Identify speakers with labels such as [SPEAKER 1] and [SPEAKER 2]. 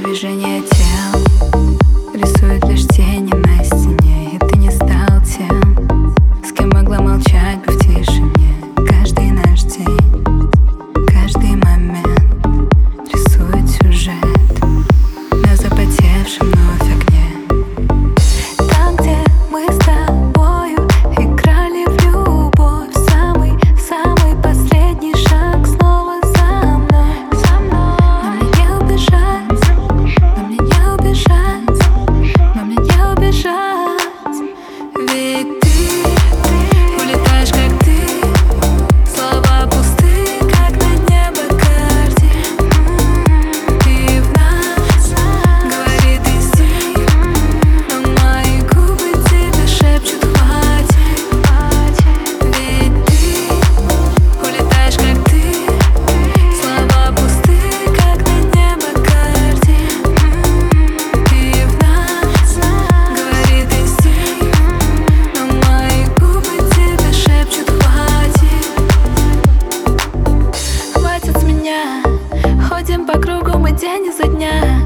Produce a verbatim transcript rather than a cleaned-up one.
[SPEAKER 1] Движение тел рисует лишь тени на стене, и ты не стал тем, с кем могла молчать бы в тишине. Каждый наш день, каждый момент рисует сюжет на запотевшем вновь окне. Там, где мы с тобою играли в любовь, самый-самый последний шаг снова за мной. Но мне не убежать, но мне не убежать, но мне не убежать. Ведь ты улетаешь, как ты, слова пусты, как на небо картин. Ты в нас, говорит иди, но мои губы тебе шепчут хватит. Ведь ты улетаешь, как ты, слова пусты, как на небо картин. Ты в нас, говорит иди, но мои губы тебе шепчут хватит. Хватит с меня, ходим по кругу мы день изо дня.